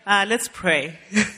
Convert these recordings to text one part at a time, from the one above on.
Let's pray.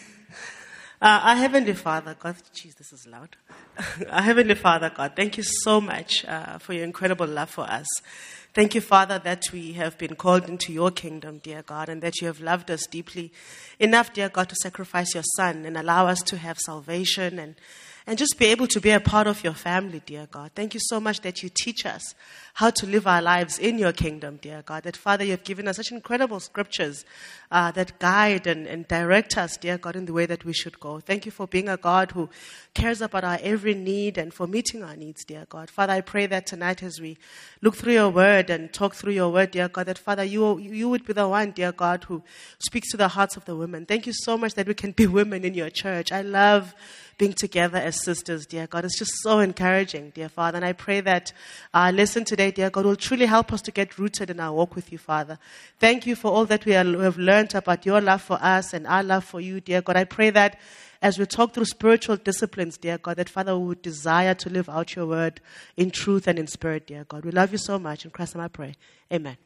Our Heavenly Father, God, jeez, this is loud. Our Heavenly Father, God, thank you so much for your incredible love for us. Thank you, Father, that we have been called into your kingdom, dear God, and that you have loved us deeply enough, dear God, to sacrifice your Son and allow us to have salvation and just be able to be a part of your family, dear God. Thank you so much that you teach us how to live our lives in your kingdom, dear God. That, Father, you have given us such incredible scriptures that guide and direct us, dear God, in the way that we should go. Thank you for being a God who cares about our every need and for meeting our needs, dear God. Father, I pray that tonight as we look through your word and talk through your word, dear God, that, Father, you would be the one, dear God, who speaks to the hearts of the women. Thank you so much that we can be women in your church. I love being together as sisters, dear God. It's just so encouraging, dear Father. And I pray that our lesson today, dear God, will truly help us to get rooted in our walk with you, Father. Thank you for all that we have learned about your love for us and our love for you, dear God. I pray that as we talk through spiritual disciplines, dear God, that, Father, we would desire to live out your word in truth and in spirit, dear God. We love you so much. In Christ's name I pray. Amen.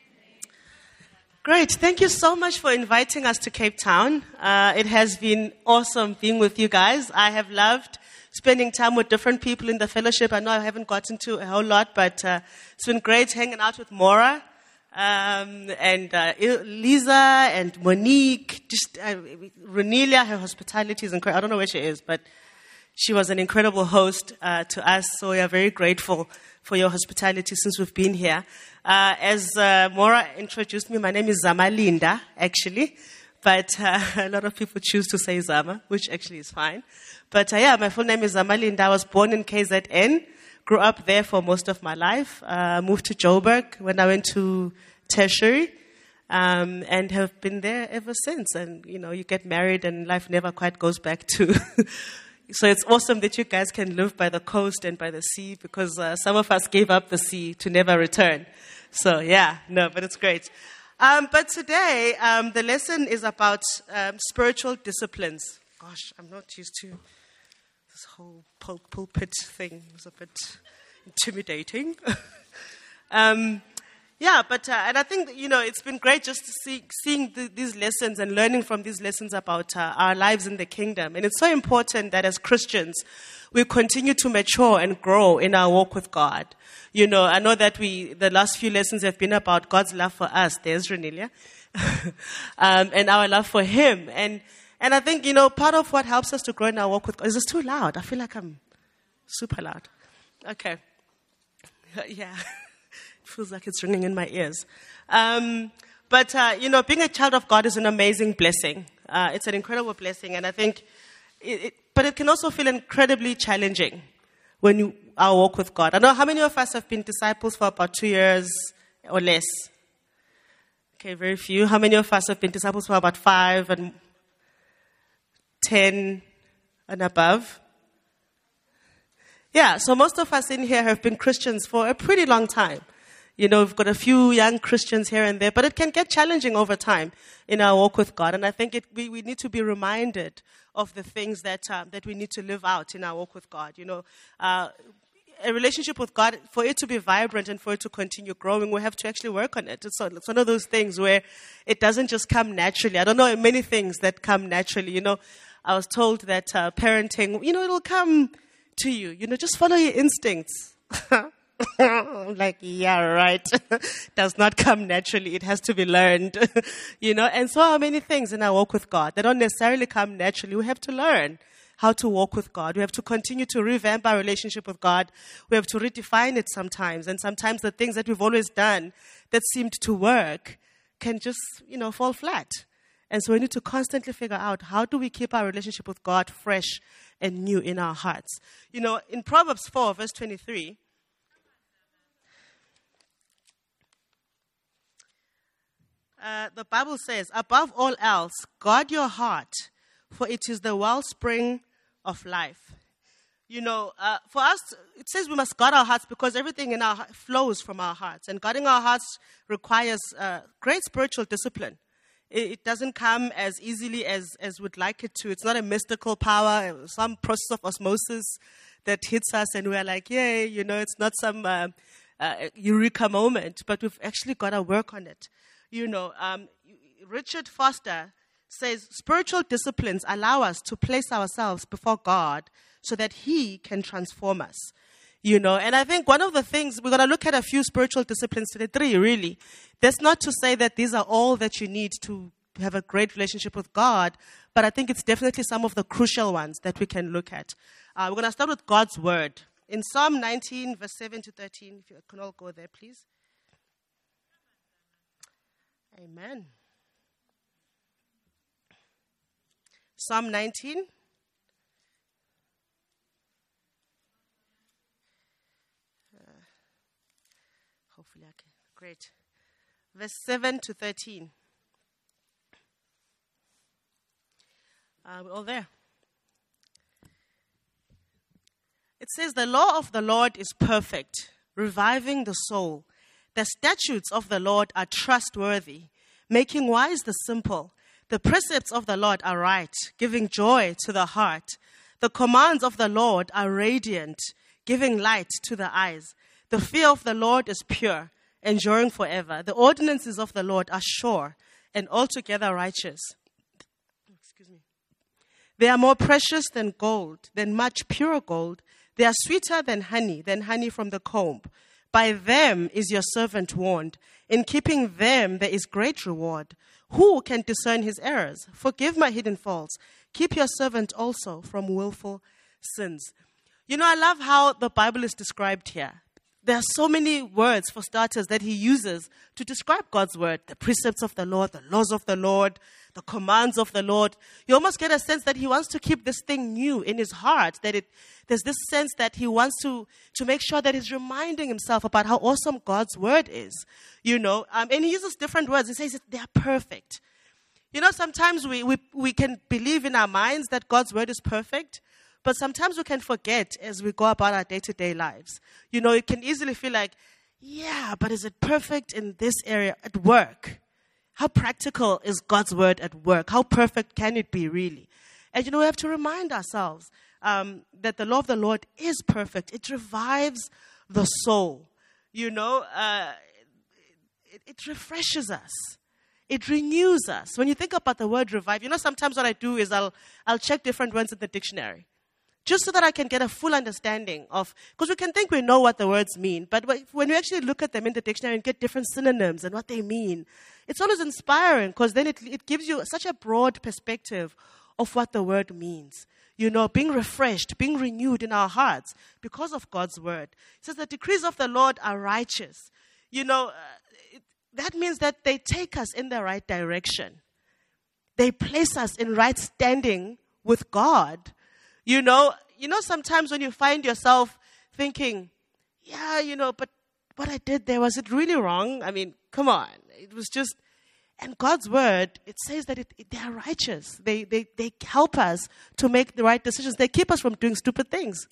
Great. Thank you so much for inviting us to Cape Town. It has been awesome being with you guys. I have loved spending time with different people in the fellowship. I know I haven't gotten to a whole lot, but it's been great hanging out with Maura and Lisa and Monique. Just Renelia, her hospitality is incredible. I don't know where she is, but she was an incredible host to us, so we are very grateful for your hospitality since we've been here. As Maura introduced me, my name is Zamalinda, actually. But a lot of people choose to say Zama, which actually is fine. But my full name is Zamalinda. I was born in KZN, grew up there for most of my life, moved to Joburg when I went to tertiary, and have been there ever since. And, you get married and life never quite goes back to... So it's awesome that you guys can live by the coast and by the sea, because some of us gave up the sea to never return. So but it's great. But today, the lesson is about spiritual disciplines. Gosh, I'm not used to this whole pulpit thing. It's a bit intimidating. And I think, it's been great just to seeing these lessons and learning from these lessons about our lives in the kingdom. And it's so important that as Christians, we continue to mature and grow in our walk with God. I know that the last few lessons have been about God's love for us. There's Renelia. And our love for Him. And I think, part of what helps us to grow in our walk with God, is this too loud? I feel like I'm super loud. Okay. Yeah. It feels like it's ringing in my ears. But being a child of God is an amazing blessing. It's an incredible blessing. And I think, but it can also feel incredibly challenging when our walk with God. I know how many of us have been disciples for about 2 years or less? Okay, very few. How many of us have been disciples for about 5 and 10 and above? Yeah, so most of us in here have been Christians for a pretty long time. We've got a few young Christians here and there, but it can get challenging over time in our walk with God. And I think we need to be reminded of the things that we need to live out in our walk with God. A relationship with God, for it to be vibrant and for it to continue growing, we have to actually work on it. It's one of those things where it doesn't just come naturally. I don't know many things that come naturally. I was told that parenting, it'll come to you. Just follow your instincts. I'm like, yeah, right. Does not come naturally. It has to be learned, And so are many things in our walk with God. They don't necessarily come naturally. We have to learn how to walk with God. We have to continue to revamp our relationship with God. We have to redefine it sometimes. And sometimes the things that we've always done that seemed to work can just, fall flat. And so we need to constantly figure out, how do we keep our relationship with God fresh and new in our hearts? In Proverbs 4, verse 23, the Bible says, above all else, guard your heart, for it is the wellspring of life. For us, it says we must guard our hearts because everything in our heart flows from our hearts. And guarding our hearts requires great spiritual discipline. It doesn't come as easily as we'd like it to. It's not a mystical power, some process of osmosis that hits us and we're like, yay, it's not some eureka moment, but we've actually got to work on it. Richard Foster says spiritual disciplines allow us to place ourselves before God so that He can transform us. And I think one of the things, we're going to look at a few spiritual disciplines today, 3 really. That's not to say that these are all that you need to have a great relationship with God, but I think it's definitely some of the crucial ones that we can look at. We're going to start with God's Word. In Psalm 19, verse 7 to 13, if you can all go there, please. Amen. Psalm 19. Hopefully I can. Great. Verse 7 to 13. We're all there. It says, the law of the Lord is perfect, reviving the soul. The statutes of the Lord are trustworthy, making wise the simple. The precepts of the Lord are right, giving joy to the heart. The commands of the Lord are radiant, giving light to the eyes. The fear of the Lord is pure, enduring forever. The ordinances of the Lord are sure and altogether righteous. Excuse me. They are more precious than gold, than much pure gold. They are sweeter than honey from the comb. By them is your servant warned. In keeping them there is great reward. Who can discern his errors? Forgive my hidden faults. Keep your servant also from willful sins. I love how the Bible is described here. There are so many words, for starters, that he uses to describe God's word. The precepts of the Lord, the laws of the Lord, the commands of the Lord. You almost get a sense that he wants to keep this thing new in his heart, that there's this sense that he wants to make sure that he's reminding himself about how awesome God's word is. And he uses different words. He says that they are perfect. Sometimes we can believe in our minds that God's word is perfect, but sometimes we can forget as we go about our day-to-day lives. It can easily feel like, yeah, but is it perfect in this area at work? How practical is God's word at work? How perfect can it be, really? And, we have to remind ourselves that the law of the Lord is perfect. It revives the soul. It refreshes us. It renews us. When you think about the word revive, sometimes what I do is I'll check different words in the dictionary, just so that I can get a full understanding of, because we can think we know what the words mean, but when we actually look at them in the dictionary and get different synonyms and what they mean, it's always inspiring, because then it gives you such a broad perspective of what the word means. Being refreshed, being renewed in our hearts because of God's word. It says the decrees of the Lord are righteous. That means that they take us in the right direction. They place us in right standing with God. Sometimes when you find yourself thinking, yeah, but what I did there, was it really wrong? I mean, come on. It was just, and God's word, it says that they are righteous. They help us to make the right decisions. They keep us from doing stupid things.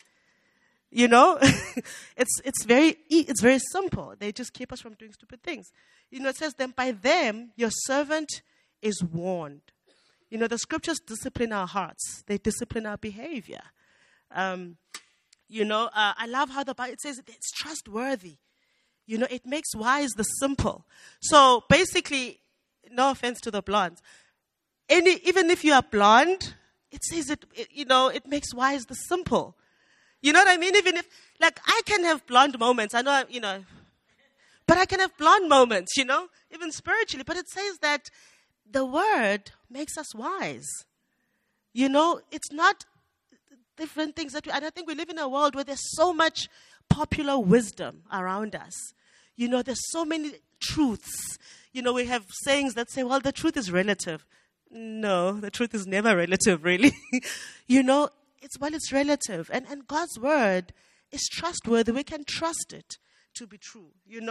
It's very simple. They just keep us from doing stupid things. It says then by them, your servant is warned. The scriptures discipline our hearts. They discipline our behavior. I love how the Bible, it says it's trustworthy. It makes wise the simple. So basically, no offense to the blondes. Even if you are blonde, it says it makes wise the simple. You know what I mean? Even if, I can have blonde moments. I know, but I can have blonde moments, even spiritually. But it says that the word makes us wise. It's not different things and I think we live in a world where there's so much popular wisdom around us. There's so many truths. We have sayings that say, well, the truth is relative. No, the truth is never relative, really. It's relative. And God's word is trustworthy. We can trust it to be true,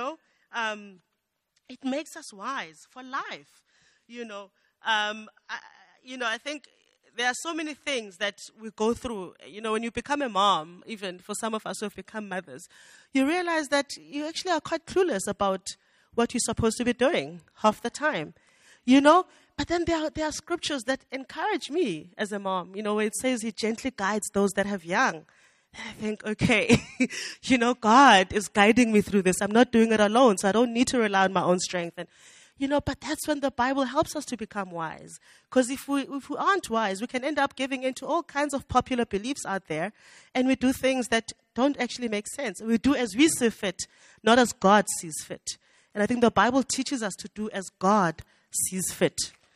It makes us wise for life. I think there are so many things that we go through. When you become a mom, even for some of us who have become mothers, you realize that you actually are quite clueless about what you're supposed to be doing half the time. But then there are scriptures that encourage me as a mom, where it says he gently guides those that have young. And I think, okay, God is guiding me through this. I'm not doing it alone, so I don't need to rely on my own strength. And, But that's when the Bible helps us to become wise. Because if we aren't wise, we can end up giving into all kinds of popular beliefs out there, and we do things that don't actually make sense. We do as we see fit, not as God sees fit. And I think the Bible teaches us to do as God sees fit.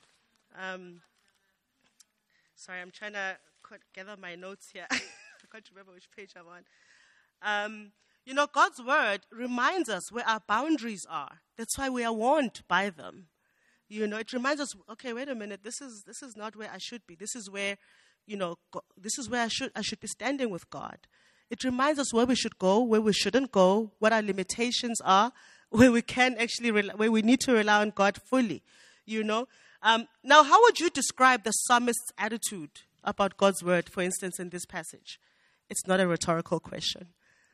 Sorry, I'm trying to gather my notes here. I can't remember which page I'm on. God's word reminds us where our boundaries are. That's why we are warned by them. It reminds us, okay, wait a minute, this is not where I should be. This is where, this is where I should be standing with God. It reminds us where we should go, where we shouldn't go, what our limitations are, where we can actually, where we need to rely on God fully. Now, how would you describe the psalmist's attitude about God's word, for instance, in this passage? It's not a rhetorical question.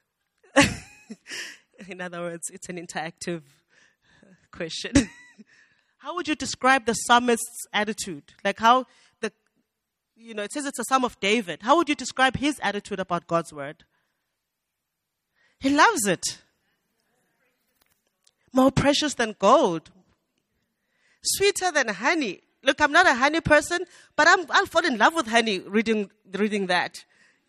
In other words, it's an interactive question. How would you describe the psalmist's attitude? Like how it says it's a psalm of David. How would you describe his attitude about God's word? He loves it. More precious than gold. Sweeter than honey. Look, I'm not a honey person, but I'll fall in love with honey reading that,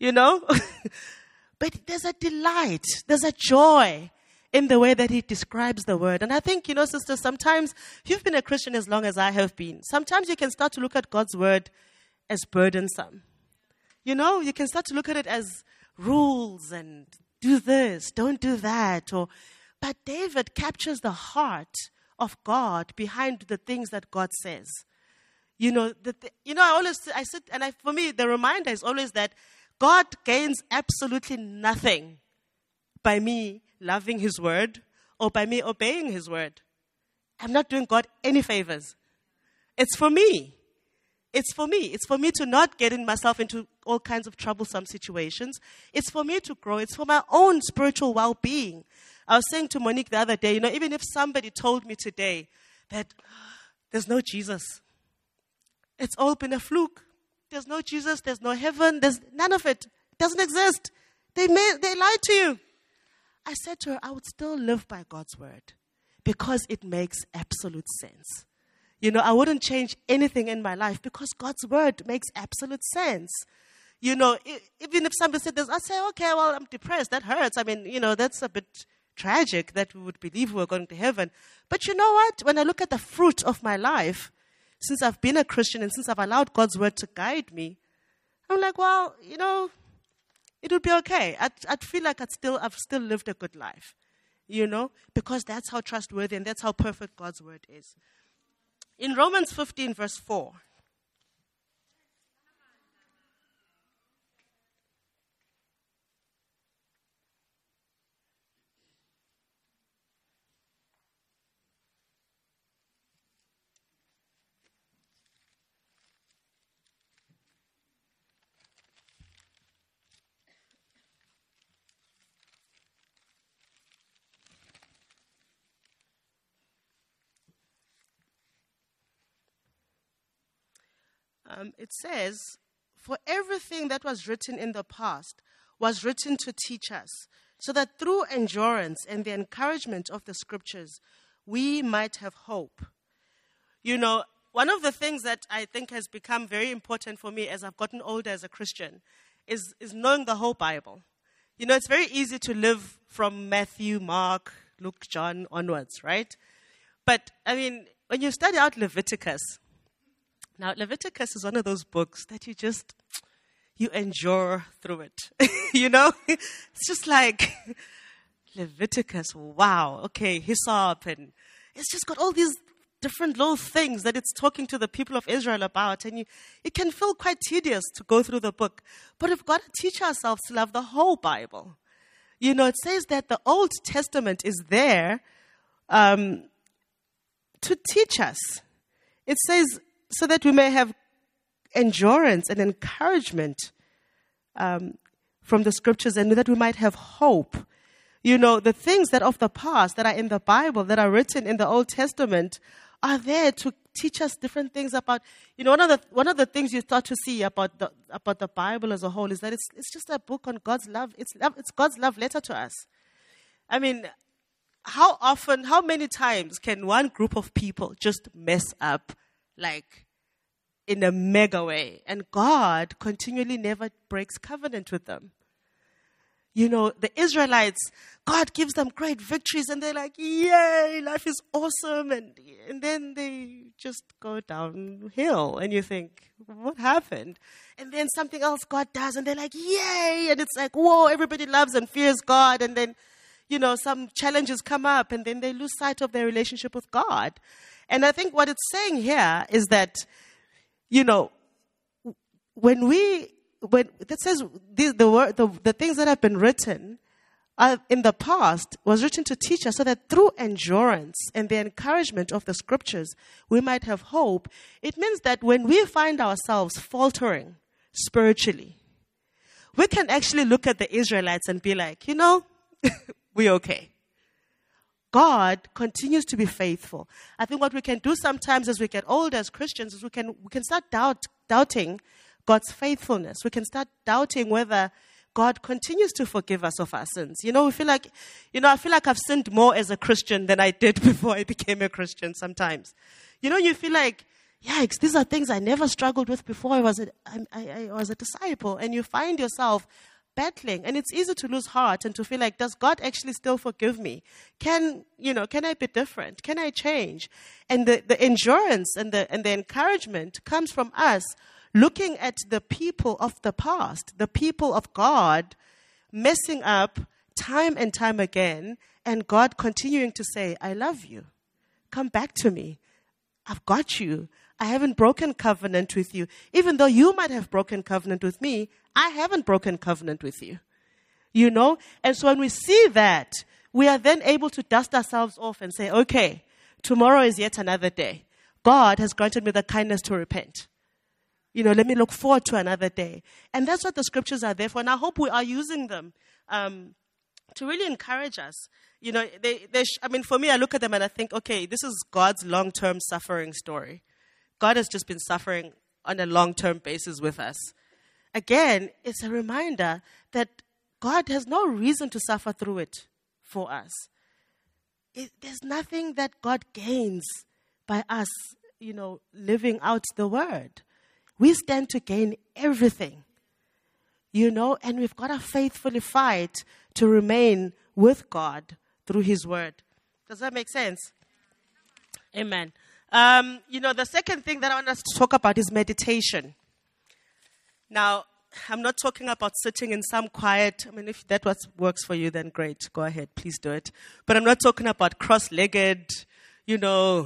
But there's a delight, there's a joy in the way that he describes the word. And I think, sisters, sometimes, if you've been a Christian as long as I have been, sometimes you can start to look at God's word as burdensome. You can start to look at it as rules and do this, don't do that. But David captures the heart of God behind the things that God says. For me, the reminder is always that God gains absolutely nothing by me loving his word or by me obeying his word. I'm not doing God any favors. It's for me. It's for me. It's for me to not get myself into all kinds of troublesome situations. It's for me to grow. It's for my own spiritual well-being. I was saying to Monique the other day, even if somebody told me today that there's no Jesus, it's all been a fluke. There's no Jesus, there's no heaven, there's none of it. It doesn't exist. They lied to you. I said to her, I would still live by God's word because it makes absolute sense. I wouldn't change anything in my life because God's word makes absolute sense. Even if somebody said this, I'd say, okay, well, I'm depressed. That hurts. I mean, that's a bit tragic that we would believe we were going to heaven. But you know what? When I look at the fruit of my life, since I've been a Christian and since I've allowed God's word to guide me, I'm like, well, it would be okay. I'd feel like I've still lived a good life, because that's how trustworthy and that's how perfect God's word is. In Romans 15, verse 4, it says, for everything that was written in the past was written to teach us, so that through endurance and the encouragement of the scriptures, we might have hope. One of the things that I think has become very important for me as I've gotten older as a Christian is knowing the whole Bible. It's very easy to live from Matthew, Mark, Luke, John onwards, right? But, when you study out Leviticus, now, Leviticus is one of those books that you endure through it. It's just like Leviticus, wow, okay, hyssop, and it's just got all these different little things that it's talking to the people of Israel about, and it can feel quite tedious to go through the book. But we've got to teach ourselves to love the whole Bible. It says that the Old Testament is there to teach us. It says, so that we may have endurance and encouragement from the scriptures and that we might have hope. The things that of the past that are in the Bible, that are written in the Old Testament, are there to teach us different things about, one of the things you start to see about the Bible as a whole is that it's just a book on God's love. It's God's love letter to us. how many times can one group of people just mess up like in a mega way? And God continually never breaks covenant with them. You know, the Israelites, God gives them great victories and they're like, yay, life is awesome. And then they just go downhill and you think, what happened? And then something else God does and they're like, yay. And it's like, whoa, everybody loves and fears God. And then, you know, some challenges come up and then they lose sight of their relationship with God. And I think what it's saying here is that, you know, when it says the things that have been written in the past was written to teach us so that through endurance and the encouragement of the scriptures, we might have hope. It means that when we find ourselves faltering spiritually, we can actually look at the Israelites and be like, you know, we're okay. God continues to be faithful. I think what we can do sometimes as we get older as Christians is we can start doubting God's faithfulness. We can start doubting whether God continues to forgive us of our sins. You know, I feel like I've sinned more as a Christian than I did before I became a Christian sometimes. You know, you feel like, yikes, these are things I never struggled with before I was a disciple. And you find yourself battling. And it's easy to lose heart and to feel like, does God actually still forgive me? Can I be different? Can I change? And the endurance and the encouragement comes from us looking at the people of the past, the people of God, messing up time and time again, and God continuing to say, I love you. Come back to me. I've got you. I haven't broken covenant with you. Even though you might have broken covenant with me, I haven't broken covenant with you. You know? And so when we see that, we are then able to dust ourselves off and say, okay, tomorrow is yet another day. God has granted me the kindness to repent. You know, let me look forward to another day. And that's what the scriptures are there for. And I hope we are using them to really encourage us. You know, for me, I look at them and I think, okay, this is God's long-term suffering story. God has just been suffering on a long-term basis with us. Again, it's a reminder that God has no reason to suffer through it for us. There's nothing that God gains by us, you know, living out the word. We stand to gain everything, you know, and we've got to faithfully fight to remain with God through his word. Does that make sense? Amen. You know, the second thing that I want us to talk about is meditation. Now, I'm not talking about sitting in some quiet, if that works for you, then great. Go ahead, please do it. But I'm not talking about cross-legged, you know,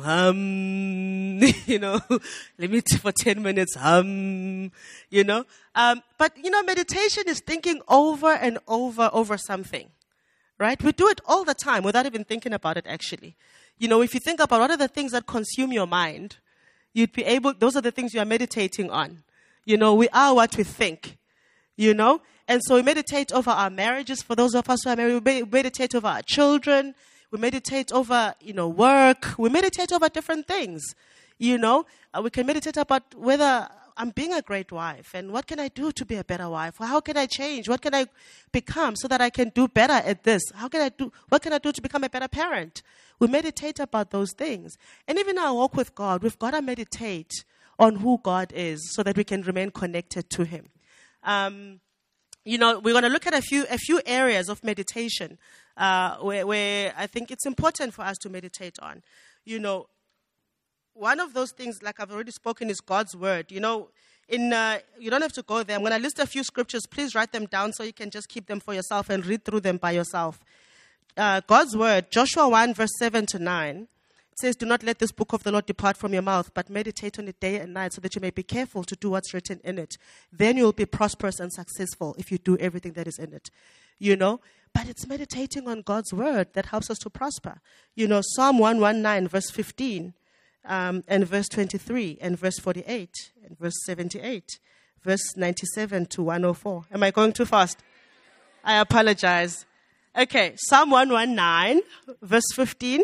let me for 10 minutes, you know. But, you know, meditation is thinking over and over something, right? We do it all the time without even thinking about it, actually. You know, if you think about what are the things that consume your mind, those are the things you are meditating on. You know, we are what we think, you know. And so we meditate over our marriages. For those of us who are married, we meditate over our children. We meditate over, you know, work. We meditate over different things, you know. We can meditate about whether I'm being a great wife and what can I do to be a better wife? How can I change? What can I become so that I can do better at this? What can I do to become a better parent? We meditate about those things. And even our walk with God, we've got to meditate on who God is so that we can remain connected to him. You know, we're going to look at a few areas of meditation where I think it's important for us to meditate on. You know, one of those things, like I've already spoken, is God's word. You know, you don't have to go there. I'm going to list a few scriptures. Please write them down so you can just keep them for yourself and read through them by yourself. God's word, Joshua 1, verse 7 to 9. It says, do not let this book of the Lord depart from your mouth, but meditate on it day and night so that you may be careful to do what's written in it. Then you will be prosperous and successful if you do everything that is in it. You know, but it's meditating on God's word that helps us to prosper. You know, Psalm 119, verse 15, and verse 23, and verse 48, and verse 78, verse 97 to 104. Am I going too fast? I apologize. Okay, Psalm 119, verse 15.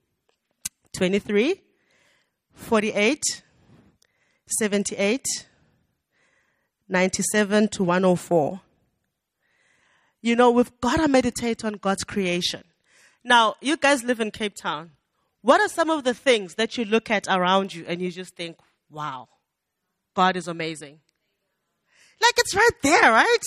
23, 48, 78, 97 to 104. You know, we've got to meditate on God's creation. Now, you guys live in Cape Town. What are some of the things that you look at around you and you just think, wow, God is amazing? Like, it's right there, right?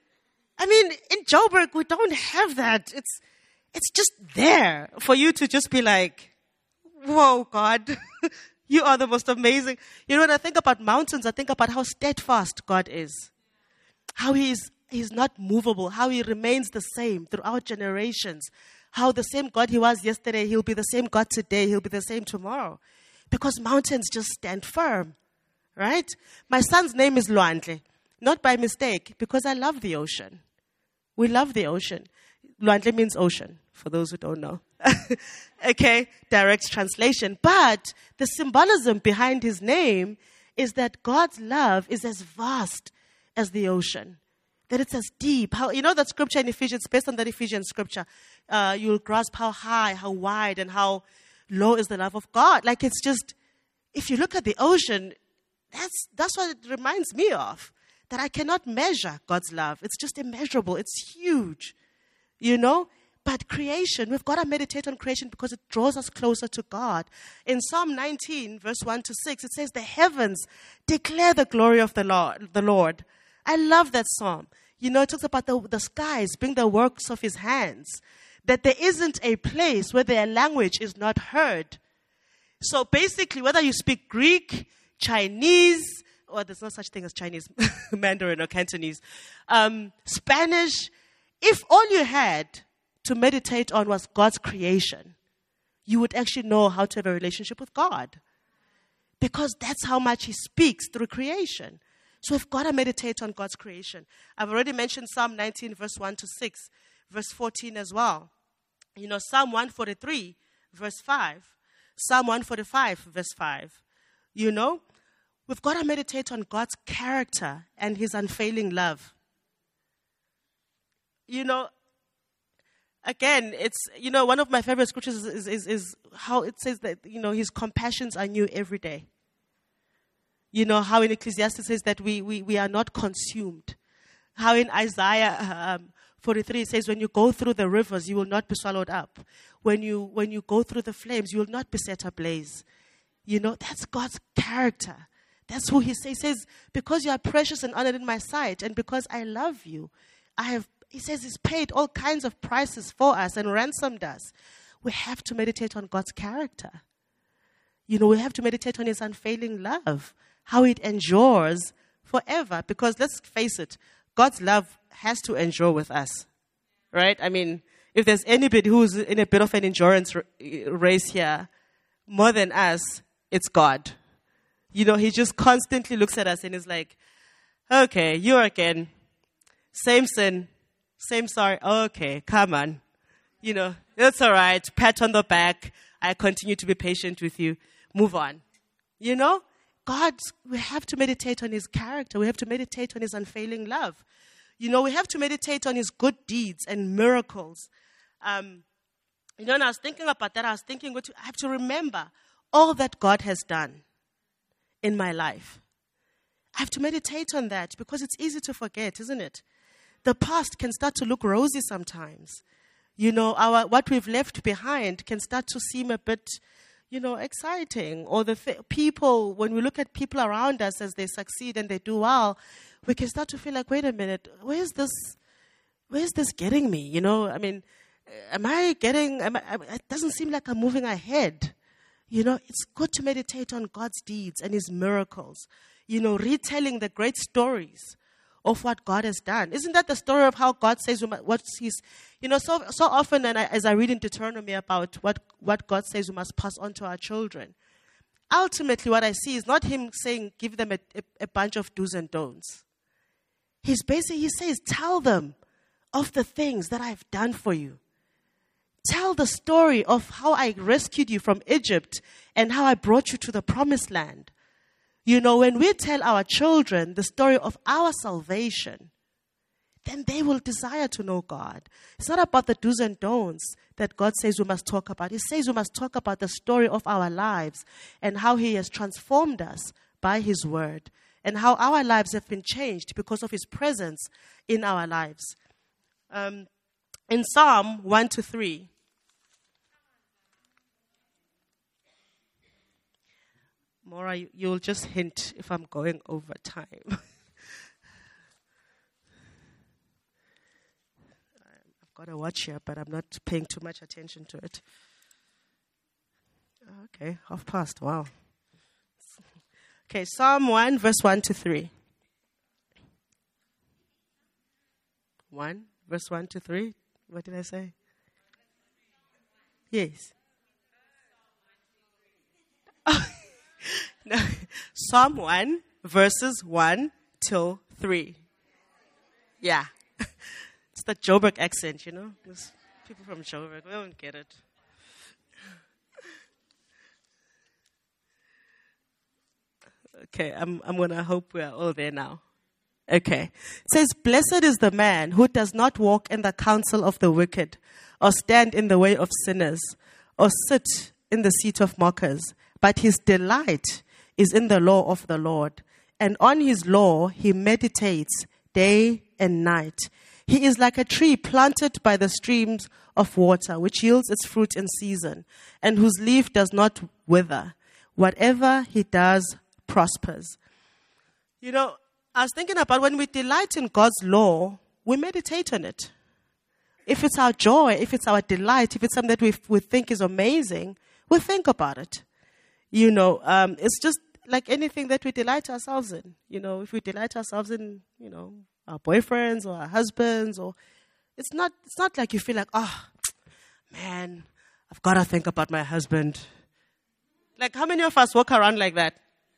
I mean, in Joburg, we don't have that. It's just there for you to just be like, whoa, God, you are the most amazing. You know, when I think about mountains, I think about how steadfast God is. How he's not movable. How he remains the same throughout generations. How the same God he was yesterday, he'll be the same God today. He'll be the same tomorrow. Because mountains just stand firm, right? My son's name is Lwandle. Not by mistake, because I love the ocean. We love the ocean. Lwandle means ocean, for those who don't know. Okay, direct translation. But the symbolism behind his name is that God's love is as vast as the ocean. That it's as deep. How, you know that scripture in Ephesians, based on that Ephesians scripture, you'll grasp how high, how wide, and how low is the love of God. Like, it's just, if you look at the ocean, that's what it reminds me of. That I cannot measure God's love. It's just immeasurable. It's huge, you know. But creation, we've got to meditate on creation because it draws us closer to God. In Psalm 19, verse 1 to 6, it says, the heavens declare the glory of the Lord. I love that psalm. You know, it talks about the skies being the works of his hands. That there isn't a place where their language is not heard. So basically, whether you speak Greek, Chinese, or there's no such thing as Chinese, Mandarin or Cantonese, Spanish, if all you had to meditate on was God's creation, you would actually know how to have a relationship with God. Because that's how much he speaks through creation. So we've got to meditate on God's creation. I've already mentioned Psalm 19, verse 1 to 6, verse 14 as well. You know, Psalm 143, verse 5. Psalm 145, verse 5. You know, we've got to meditate on God's character and his unfailing love. You know, again, it's, you know, one of my favorite scriptures is how it says that, you know, his compassions are new every day. You know, how in Ecclesiastes says that we are not consumed. How in Isaiah 43 it says, when you go through the rivers, you will not be swallowed up. When you go through the flames, you will not be set ablaze. You know, that's God's character. That's who he says. He says, because you are precious and honored in my sight, and because I love you, he says he's paid all kinds of prices for us and ransomed us. We have to meditate on God's character. You know, we have to meditate on his unfailing love, how it endures forever. Because let's face it, God's love has to endure with us, right? I mean, if there's anybody who's in a bit of an endurance race here, more than us, it's God. You know, he just constantly looks at us and is like, okay, you again. Same sin, same sorry. Okay, come on. You know, it's all right. Pat on the back. I continue to be patient with you. Move on. You know, we have to meditate on his character. We have to meditate on his unfailing love. You know, we have to meditate on his good deeds and miracles. You know, and I was thinking about that. I was thinking, I have to remember all that God has done in my life. I have to meditate on that because it's easy to forget, isn't it? The past can start to look rosy sometimes. You know, what we've left behind can start to seem a bit, you know, exciting. Or people, when we look at people around us as they succeed and they do well, we can start to feel like, wait a minute, where's this getting me? You know, I mean, it doesn't seem like I'm moving ahead. You know, it's good to meditate on God's deeds and his miracles. You know, retelling the great stories of what God has done. Isn't that the story of how God says what he's, you know, so often, and as I read in Deuteronomy about what God says we must pass on to our children, ultimately what I see is not him saying, give them a bunch of do's and don'ts. He says, tell them of the things that I've done for you. Tell the story of how I rescued you from Egypt and how I brought you to the promised land. You know, when we tell our children the story of our salvation, then they will desire to know God. It's not about the do's and don'ts that God says we must talk about. He says we must talk about the story of our lives and how he has transformed us by his word and how our lives have been changed because of his presence in our lives. In Psalm 1-3, Maura, you'll just hint if I'm going over time. I've got a watch here, but I'm not paying too much attention to it. Okay, 3:30. Wow. Okay, Psalm 1, verse 1 to 3. 1, verse 1 to 3. What did I say? Yes. No. Psalm 1, verses 1 till 3. Yeah. It's the Joburg accent, you know. There's people from Joburg, we don't get it. Okay, I'm going to hope we're all there now. Okay. It says, "Blessed is the man who does not walk in the counsel of the wicked, or stand in the way of sinners, or sit in the seat of mockers. But his delight is in the law of the Lord, and on his law he meditates day and night. He is like a tree planted by the streams of water, which yields its fruit in season, and whose leaf does not wither. Whatever he does prospers." You know, I was thinking about when we delight in God's law, we meditate on it. If it's our joy, if it's our delight, if it's something that we think is amazing, we think about it. You know, it's just like anything that we delight ourselves in. You know, if we delight ourselves in, you know, our boyfriends or our husbands, or it's not like you feel like, oh, man, I've got to think about my husband. Like, how many of us walk around like that?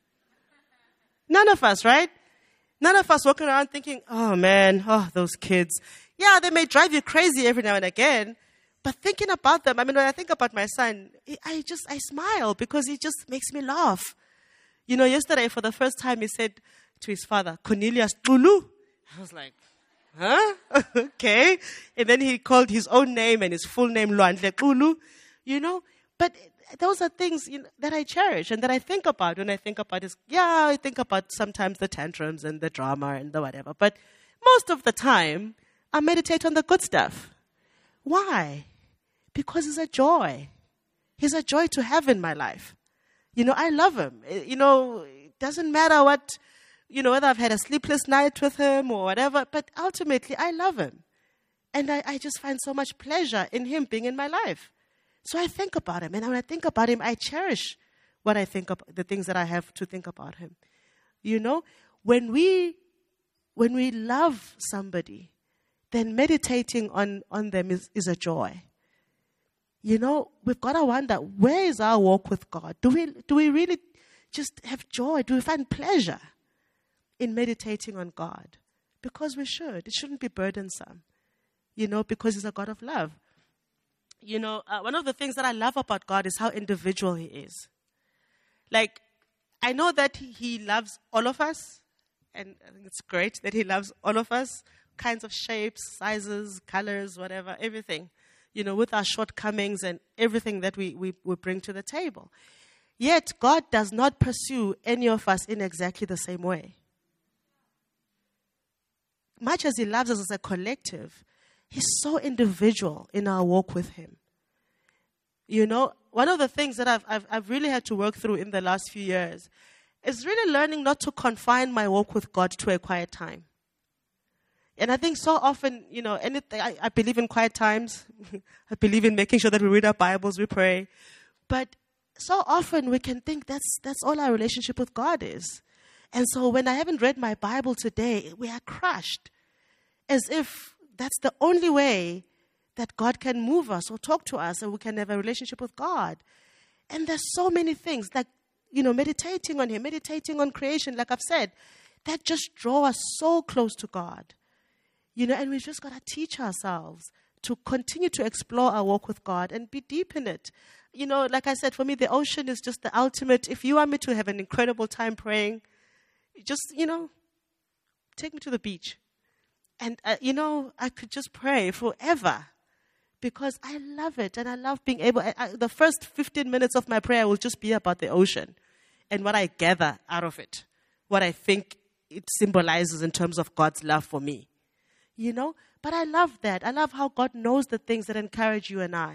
None of us, right? None of us walking around thinking, oh man, oh, those kids. Yeah, they may drive you crazy every now and again, but thinking about them, I mean, when I think about my son, I smile because he just makes me laugh. You know, yesterday for the first time he said to his father, "Cornelius Tulu." I was like, huh? Okay. And then he called his own name and his full name, Luandle Tulu, you know. But those are things, you know, that I cherish and that I think about when I think about his, I think about sometimes the tantrums and the drama and the whatever. But most of the time, I meditate on the good stuff. Why? Because he's a joy. He's a joy to have in my life. You know, I love him. You know, it doesn't matter what, you know, whether I've had a sleepless night with him or whatever, but ultimately I love him. And I just find so much pleasure in him being in my life. So I think about him, and when I think about him, I cherish what I think about, the things that I have to think about him. You know, when we love somebody, then meditating on them is a joy. You know, we've got to wonder, where is our walk with God? Do we really just have joy? Do we find pleasure in meditating on God? Because we should. It shouldn't be burdensome, you know, because he's a God of love. You know, one of the things that I love about God is how individual he is. Like, I know that he loves all of us, and I think it's great that he loves all of us, kinds of shapes, sizes, colors, whatever, everything, you know, with our shortcomings and everything that we bring to the table. Yet, God does not pursue any of us in exactly the same way. Much as he loves us as a collective, he's so individual in our walk with him. You know, one of the things that I've really had to work through in the last few years is really learning not to confine my walk with God to a quiet time. And I think so often, you know, I believe in quiet times. I believe in making sure that we read our Bibles, we pray. But so often we can think that's all our relationship with God is. And so when I haven't read my Bible today, we are crushed, as if that's the only way that God can move us or talk to us and we can have a relationship with God. And there's so many things, like, you know, meditating on him, meditating on creation, like I've said, that just draw us so close to God. You know, and we've just got to teach ourselves to continue to explore our walk with God and be deep in it. You know, like I said, for me, the ocean is just the ultimate. If you want me to have an incredible time praying, just, you know, take me to the beach. And, you know, I could just pray forever because I love it. And I love being able, the first 15 minutes of my prayer will just be about the ocean and what I gather out of it, what I think it symbolizes in terms of God's love for me. You know, but I love that. I love how God knows the things that encourage you and I,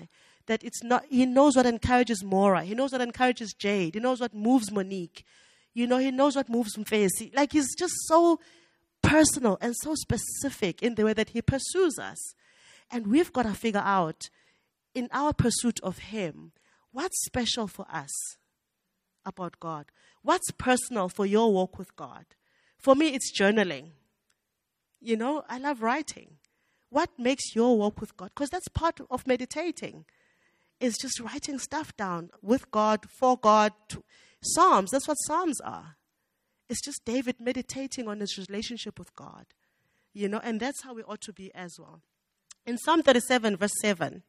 that it's not, he knows what encourages Mora. He knows what encourages Jade. He knows what moves Monique. He knows what moves Mfesi. Like, he's just so personal and so specific in the way that he pursues us. And we've got to figure out, in our pursuit of him, what's special for us about God? What's personal for your walk with God? For me, it's journaling. I love writing. What makes your walk with God? Because that's part of meditating. Is just writing stuff down with God, for God. Psalms, that's what Psalms are. It's just David meditating on his relationship with God. And that's how we ought to be as well. In Psalm 37, verse 7.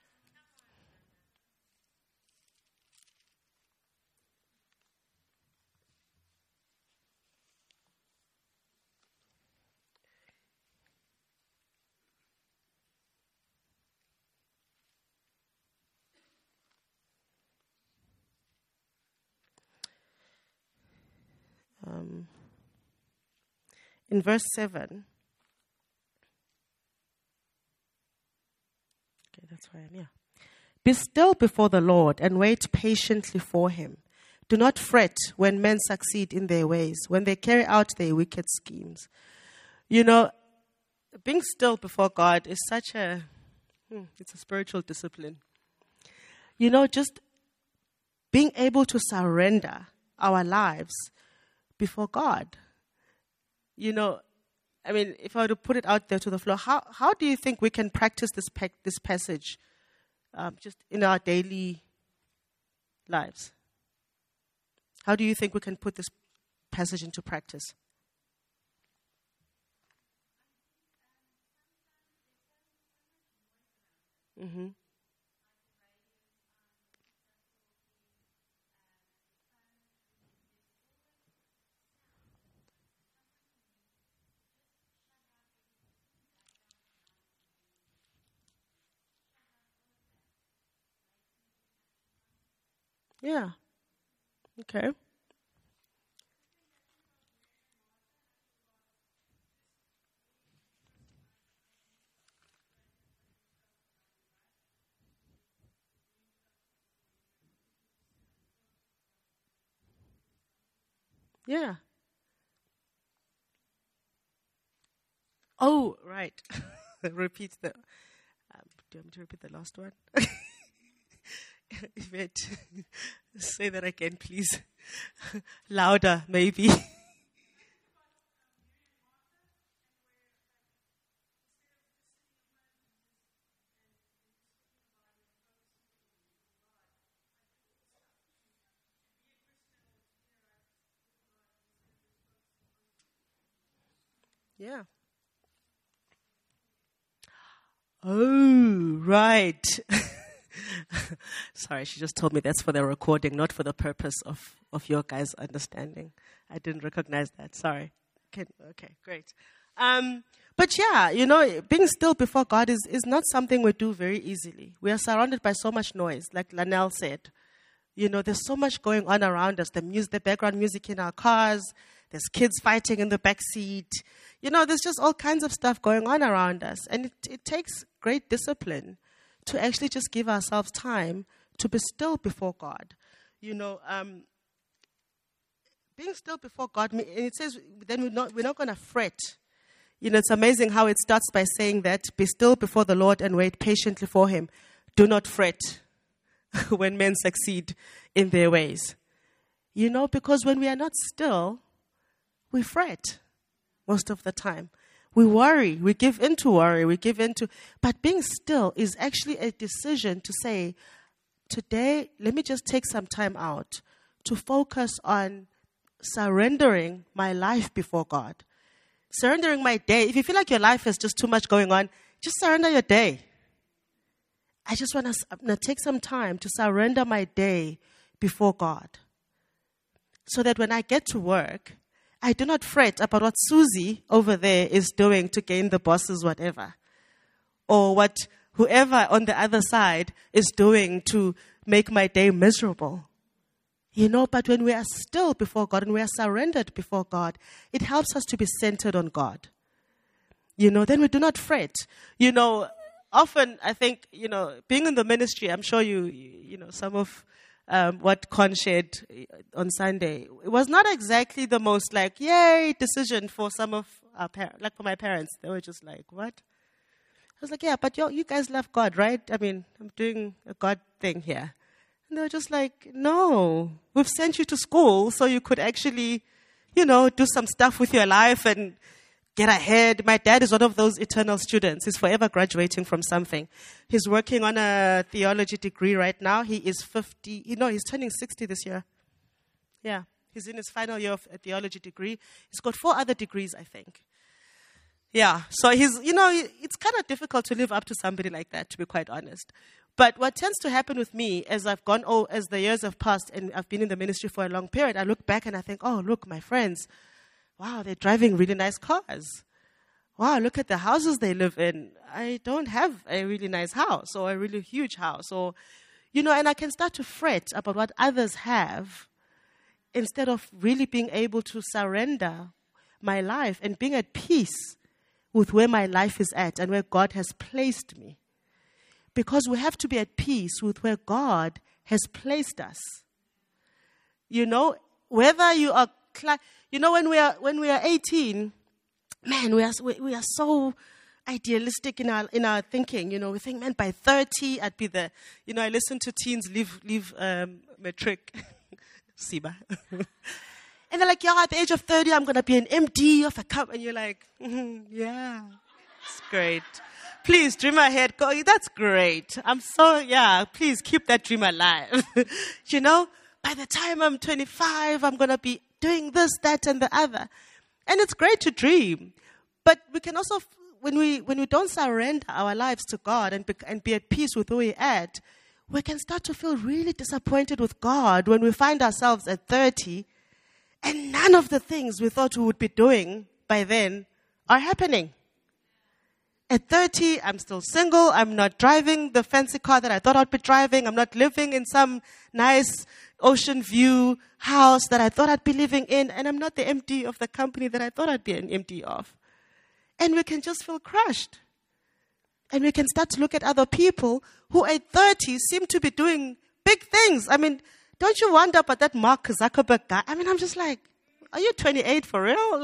In verse 7. Okay, that's where I am, yeah. Be still before the Lord and wait patiently for him. Do not fret when men succeed in their ways, when they carry out their wicked schemes. Being still before God is such it's a spiritual discipline. Just being able to surrender our lives before God. If I were to put it out there to the floor, how do you think we can practice this passage just in our daily lives? How do you think we can put this passage into practice? Mm-hmm. Yeah. Okay. Yeah. Oh, right. Repeat the. Do you want me to repeat the last one? Yvette, say that again, please. Louder, maybe. Yeah. Oh, right. Sorry, she just told me that's for the recording, not for the purpose of your guys' understanding. I didn't recognize that. Sorry. Okay, great. But yeah, being still before God is not something we do very easily. We are surrounded by so much noise, like Lanelle said. There's so much going on around us. The background music in our cars. There's kids fighting in the back seat. There's just all kinds of stuff going on around us. And it takes great discipline to actually just give ourselves time to be still before God. Being still before God, and it says then we're not going to fret. It's amazing how it starts by saying that, be still before the Lord and wait patiently for him. Do not fret when men succeed in their ways. Because when we are not still, we fret most of the time. We worry, we give in to worry, but being still is actually a decision to say, today, let me just take some time out to focus on surrendering my life before God. Surrendering my day. If you feel like your life has just too much going on, just surrender your day. I just want to take some time to surrender my day before God. So that when I get to work, I do not fret about what Susie over there is doing to gain the boss's whatever. Or what whoever on the other side is doing to make my day miserable. But when we are still before God and we are surrendered before God, it helps us to be centered on God. Then we do not fret. often, I think, being in the ministry, I'm sure some of what Con shared on Sunday, it was not exactly the most yay decision for some of our parents, for my parents. They were just like, what? I was like, yeah, but you guys love God, right? I mean, I'm doing a God thing here. And they were just like, no, we've sent you to school so you could actually, do some stuff with your life and get ahead. My dad is one of those eternal students. He's forever graduating from something. He's working on a theology degree right now. He is 50. He's turning 60 this year. Yeah. He's in his final year of a theology degree. He's got 4 other degrees, I think. Yeah. So it's kind of difficult to live up to somebody like that, to be quite honest. But what tends to happen with me as as the years have passed and I've been in the ministry for a long period, I look back and I think, oh, look, my friends, wow, they're driving really nice cars. Wow, look at the houses they live in. I don't have a really nice house or a really huge house. Or, and I can start to fret about what others have instead of really being able to surrender my life and being at peace with where my life is at and where God has placed me. Because we have to be at peace with where God has placed us. Whether you are... when we are 18, man, we are so idealistic in our thinking. We think, man, by 30, I'd be there. I listen to teens leave matric, Siba, and they're like, yeah, at the age of 30, I'm gonna be an MD of a company. And you're like, yeah, it's great. Please dream ahead. Go. That's great. Please keep that dream alive. By the time I'm 25, I'm gonna be doing this, that, and the other. And it's great to dream. But we can also, when we don't surrender our lives to God and be at peace with who we're at, we can start to feel really disappointed with God when we find ourselves at 30 and none of the things we thought we would be doing by then are happening. At 30, I'm still single. I'm not driving the fancy car that I thought I'd be driving. I'm not living in some nice ocean view house that I thought I'd be living in. And I'm not the MD of the company that I thought I'd be an MD of. And we can just feel crushed. And we can start to look at other people who at 30 seem to be doing big things. I mean, don't you wonder about that Mark Zuckerberg guy? I mean, I'm just like, are you 28 for real?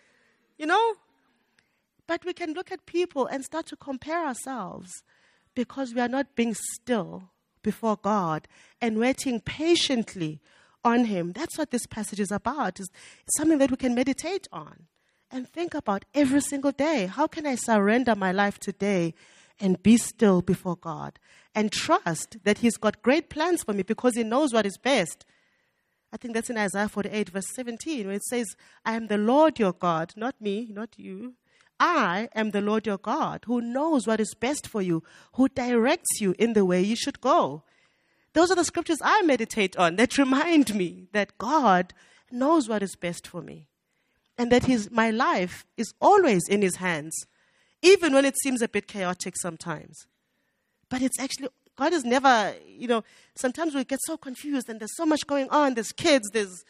But we can look at people and start to compare ourselves because we are not being still before God and waiting patiently on Him. That's what this passage is about. It's something that we can meditate on and think about every single day. How can I surrender my life today and be still before God and trust that He's got great plans for me because He knows what is best? I think that's in Isaiah 48 verse 17 where it says, I am the Lord your God, not me, not you. I am the Lord your God who knows what is best for you, who directs you in the way you should go. Those are the scriptures I meditate on that remind me that God knows what is best for me and that my life is always in His hands, even when it seems a bit chaotic sometimes. But it's actually, God is never, sometimes we get so confused and there's so much going on. There's kids, there's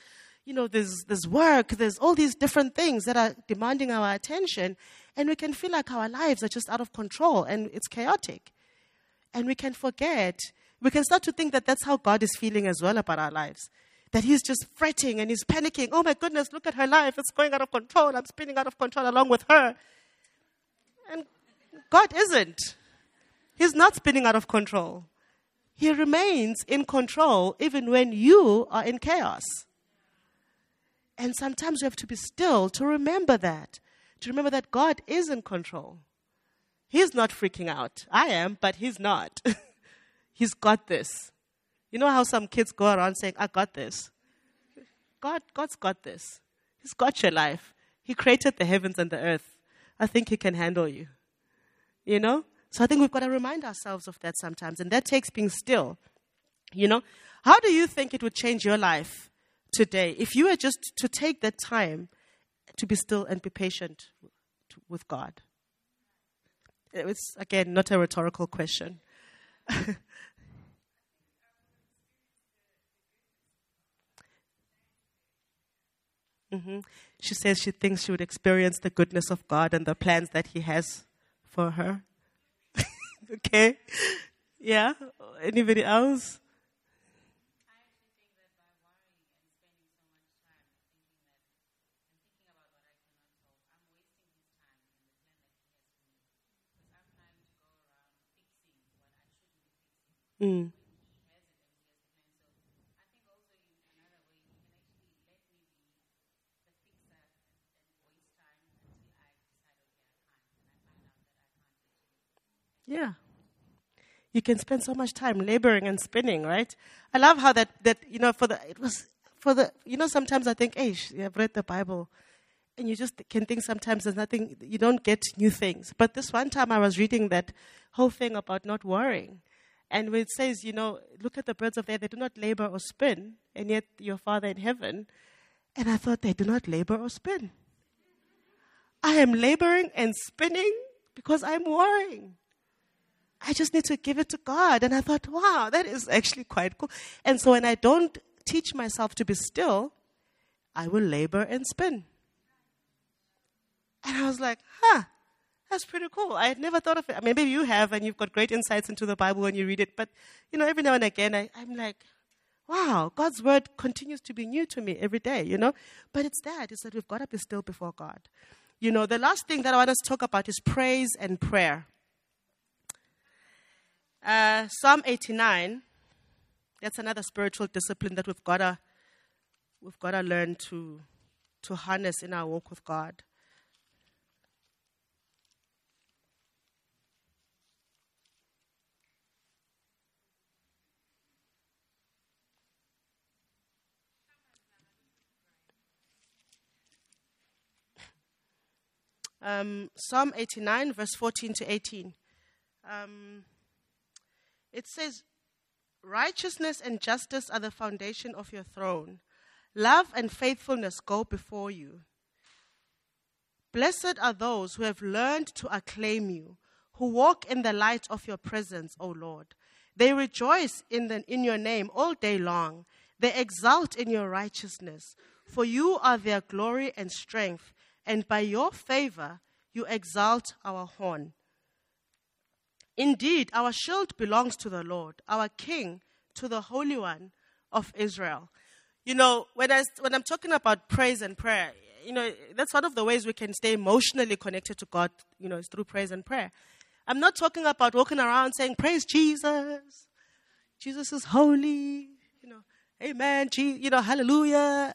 work, there's all these different things that are demanding our attention. And we can feel like our lives are just out of control and it's chaotic. And we can forget, we can start to think that that's how God is feeling as well about our lives. That He's just fretting and He's panicking. Oh my goodness, look at her life. It's going out of control. I'm spinning out of control along with her. And God isn't. He's not spinning out of control. He remains in control even when you are in chaos. And sometimes we have to be still to remember that God is in control. He's not freaking out. I am, but He's not. He's got this. You know how some kids go around saying, I got this. God's got this. He's got your life. He created the heavens and the earth. I think He can handle you. So I think we've got to remind ourselves of that sometimes. And that takes being still. How do you think it would change your life today if you were just to take that time to be still and be patient with God? It's, again, not a rhetorical question. She says she thinks she would experience the goodness of God and the plans that He has for her. Okay. Yeah. Anybody else? Mm. Yeah. You can spend so much time laboring and spinning, right? I love how that sometimes I think, hey, I've read the Bible. And you just can think sometimes there's nothing, you don't get new things. But this one time I was reading that whole thing about not worrying. And when it says, look at the birds of the air, they do not labor or spin, and yet your Father in heaven. And I thought, they do not labor or spin. I am laboring and spinning because I'm worrying. I just need to give it to God. And I thought, wow, that is actually quite cool. And so when I don't teach myself to be still, I will labor and spin. And I was like, that's pretty cool. I had never thought of it. I mean, maybe you have, and you've got great insights into the Bible when you read it. But, every now and again, I'm like, wow, God's word continues to be new to me every day, But it's that we've got to be still before God. The last thing that I want us to talk about is praise and prayer. Psalm 89, that's another spiritual discipline that we've got to learn to harness in our walk with God. Psalm 89, verse 14 to 18. It says, righteousness and justice are the foundation of your throne. Love and faithfulness go before you. Blessed are those who have learned to acclaim you, who walk in the light of your presence, O Lord. They rejoice in your name all day long. They exult in your righteousness, for you are their glory and strength, and by your favor you exalt our horn. Indeed, our shield belongs to the Lord, our King to the Holy One of Israel. When I'm talking about praise and prayer, that's one of the ways we can stay emotionally connected to God, is through praise and prayer. I'm not talking about walking around saying, praise Jesus. Jesus is holy. Amen. Hallelujah.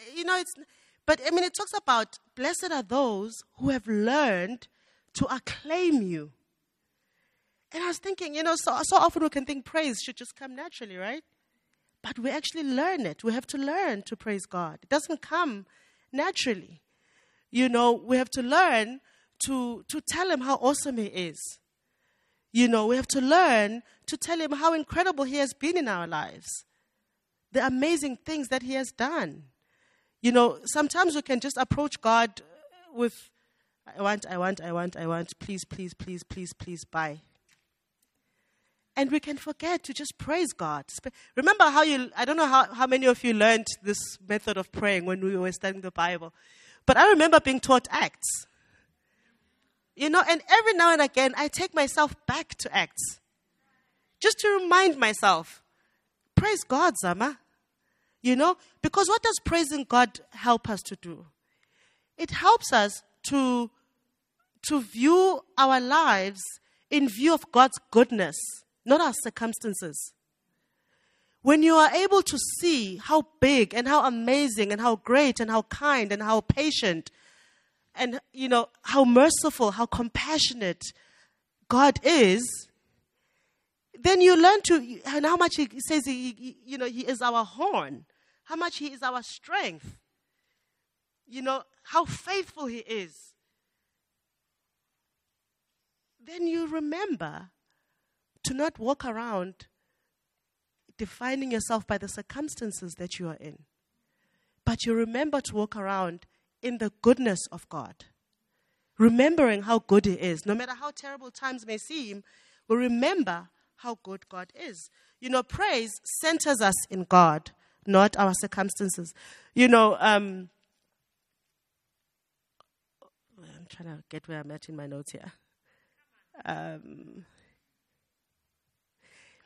But it talks about blessed are those who have learned to acclaim you. And I was thinking, so often we can think praise should just come naturally, right? But we actually learn it. We have to learn to praise God. It doesn't come naturally. We have to learn to tell him how awesome he is. We have to learn to tell him how incredible he has been in our lives. The amazing things that he has done. Sometimes we can just approach God with, I want, please, please, please, please, please, buy. And we can forget to just praise God. Remember I don't know how many of you learned this method of praying when we were studying the Bible. But I remember being taught Acts. And every now and again, I take myself back to Acts. Just to remind myself, praise God, Zama. Because what does praising God help us to do? It helps us to view our lives in view of God's goodness, not our circumstances. When you are able to see how big and how amazing and how great and how kind and how patient and, how merciful, how compassionate God is, then you learn and how much he says he is our horn, how much he is our strength, how faithful he is. Then you remember to not walk around defining yourself by the circumstances that you are in. But you remember to walk around in the goodness of God. Remembering how good he is. No matter how terrible times may seem, we remember how good God is. Praise centers us in God, not our circumstances. I'm trying to get where I'm at in my notes here.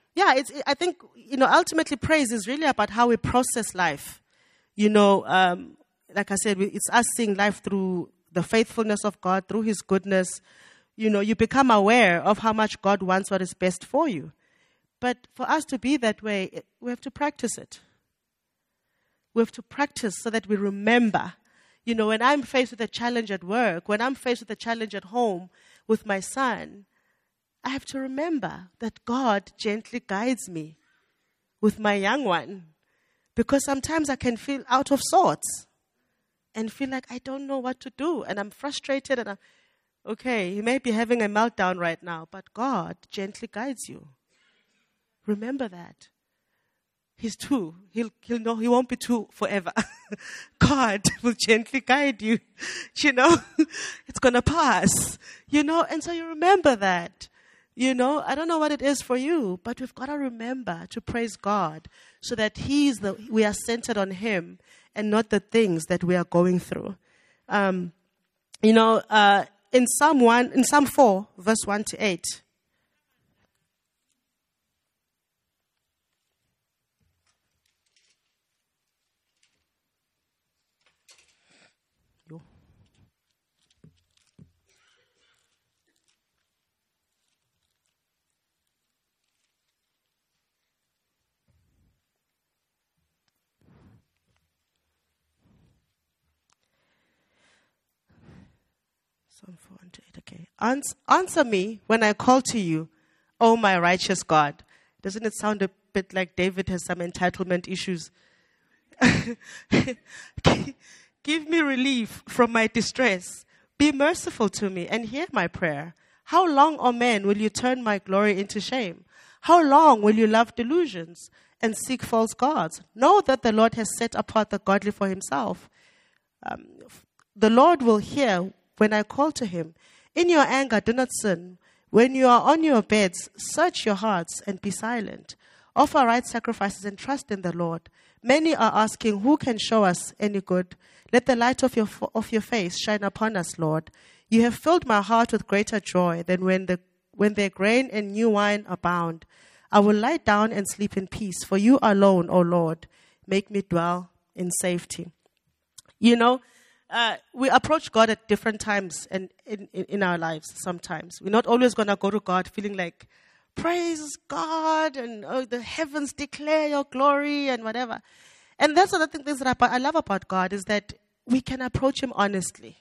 yeah, I think, ultimately praise is really about how we process life. Like I said, it's us seeing life through the faithfulness of God, through His goodness. You become aware of how much God wants what is best for you. But for us to be that way, we have to practice it. We have to practice so that we remember. When I'm faced with a challenge at work, when I'm faced with a challenge at home with my son, I have to remember that God gently guides me with my young one. Because sometimes I can feel out of sorts and feel like I don't know what to do. And I'm frustrated and okay, you may be having a meltdown right now, but God gently guides you. Remember that. He's two. He'll know he won't be two forever. God will gently guide you. It's going to pass. And so you remember that. I don't know what it is for you, but we've got to remember to praise God so that we are centered on Him and not the things that we are going through. In Psalm 4, verse 1 to 8. Psalm 4, 1 to 8, okay. Answer me when I call to you, O my righteous God. Doesn't it sound a bit like David has some entitlement issues? Give me relief from my distress. Be merciful to me and hear my prayer. How long, O man, will you turn my glory into shame? How long will you love delusions and seek false gods? Know that the Lord has set apart the godly for Himself. The Lord will hear when I call to Him. In your anger, do not sin. When you are on your beds, search your hearts and be silent. Offer right sacrifices and trust in the Lord. Many are asking, who can show us any good? Let the light of your face shine upon us, Lord. You have filled my heart with greater joy than when their grain and new wine abound. I will lie down and sleep in peace, for you alone, O Lord, make me dwell in safety. We approach God at different times and in our lives sometimes. We're not always going to go to God feeling like, praise God, and the heavens declare your glory and whatever. And that's another thing that I love about God is that we can approach Him honestly.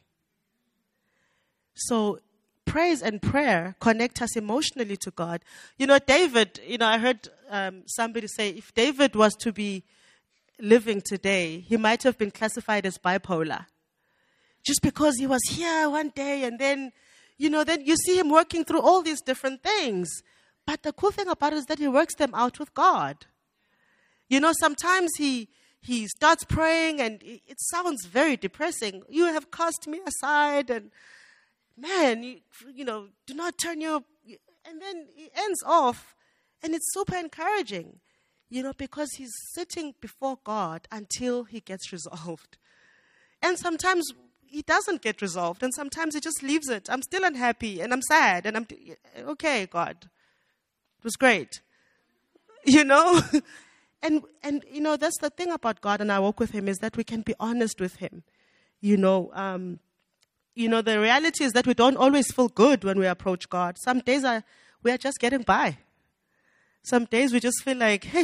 So praise and prayer connect us emotionally to God. David, I heard somebody say if David was to be living today, he might have been classified as bipolar. Just because he was here one day and then you see him working through all these different things. But the cool thing about it is that he works them out with God. Sometimes he starts praying and it sounds very depressing. You have cast me aside and man, do not turn your... And then he ends off and it's super encouraging, because he's sitting before God until he gets resolved. And sometimes he doesn't get resolved, and sometimes he just leaves it. I'm still unhappy, and I'm sad, and okay, God, it was great, and that's the thing about God and our walk with Him is that we can be honest with Him, the reality is that we don't always feel good when we approach God. Some days we are just getting by. Some days we just feel like, hey,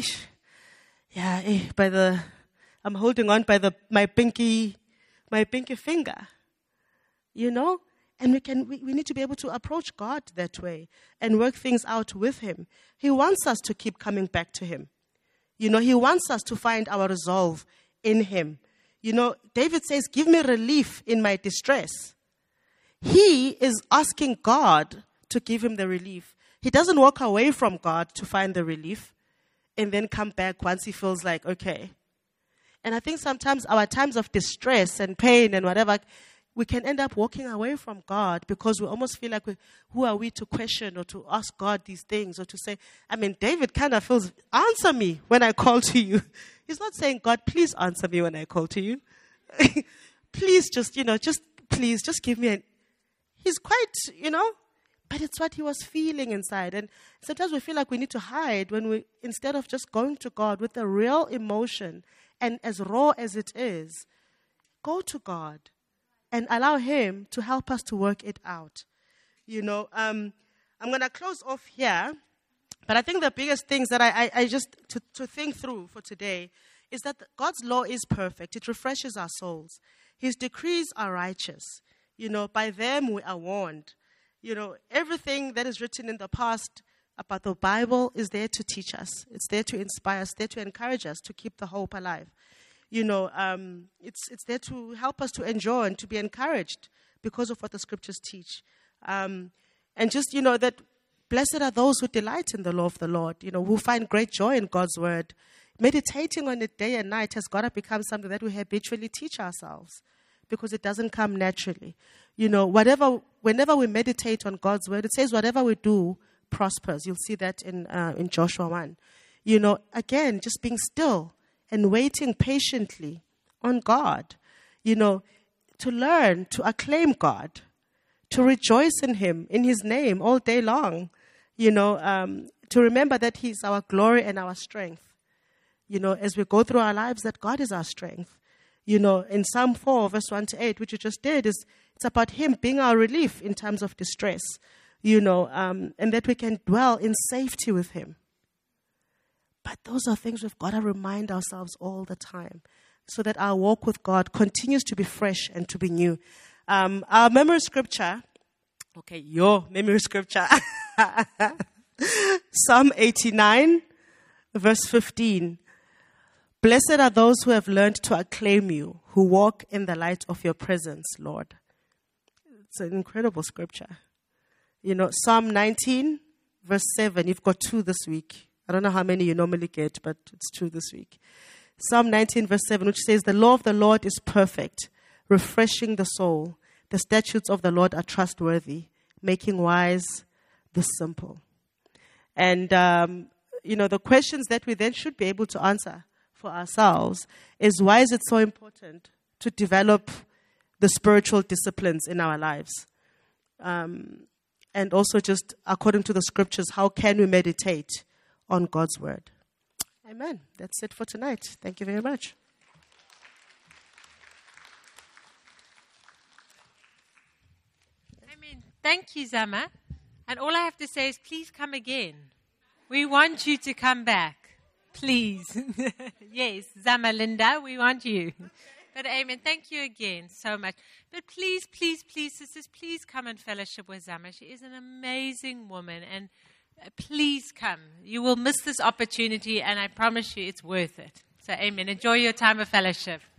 I'm holding on by my pinky finger, and we need to be able to approach God that way and work things out with Him. He wants us to keep coming back to Him. He wants us to find our resolve in Him. David says, give me relief in my distress. He is asking God to give him the relief. He doesn't walk away from God to find the relief and then come back once he feels like, okay. And I think sometimes our times of distress and pain and whatever, we can end up walking away from God because we almost feel like, who are we to question or to ask God these things or to say, David kind of feels, answer me when I call to you. He's not saying, God, please answer me when I call to you. Please just give me he's quite, But it's what he was feeling inside. And sometimes we feel like we need to hide instead of just going to God with a real emotion and as raw as it is, go to God and allow him to help us to work it out. I'm going to close off here. But I think the biggest things that I just to think through for today is that God's law is perfect. It refreshes our souls. His decrees are righteous. By them we are warned. Everything that is written in the past about the Bible is there to teach us. It's there to inspire us, there to encourage us to keep the hope alive. It's there to help us to enjoy and to be encouraged because of what the scriptures teach. And just, that blessed are those who delight in the law of the Lord, who find great joy in God's word. Meditating on it day and night has got to become something that we habitually teach ourselves because it doesn't come naturally. Whenever we meditate on God's word, it says whatever we do prospers. You'll see that in Joshua 1. Again, just being still and waiting patiently on God, to learn, to acclaim God, to rejoice in him, in his name all day long, to remember that he's our glory and our strength. As we go through our lives, that God is our strength. In Psalm 4, verse 1-8, which you just did, it's about him being our relief in times of distress, and that we can dwell in safety with him. But those are things we've got to remind ourselves all the time so that our walk with God continues to be fresh and to be new. Our memory scripture, your memory scripture, Psalm 89, verse 15. Blessed are those who have learned to acclaim you, who walk in the light of your presence, Lord. It's an incredible scripture. Psalm 19, verse 7. You've got 2 this week. I don't know how many you normally get, but it's 2 this week. Psalm 19, verse 7, which says, the law of the Lord is perfect, refreshing the soul. The statutes of the Lord are trustworthy, making wise the simple. And, the questions that we then should be able to answer for ourselves is, why is it so important to develop the spiritual disciplines in our lives? And also just according to the scriptures, how can we meditate on God's word? Amen. That's it for tonight. Thank you very much. Amen. Thank you, Zama. And all I have to say is, please come again. We want you to come back. Please. Yes, Zama, Linda, we want you. But amen. Thank you again so much. But please, please, please, sisters, please come and fellowship with Zama. She is an amazing woman. And please come. You will miss this opportunity, and I promise you it's worth it. So amen. Enjoy your time of fellowship.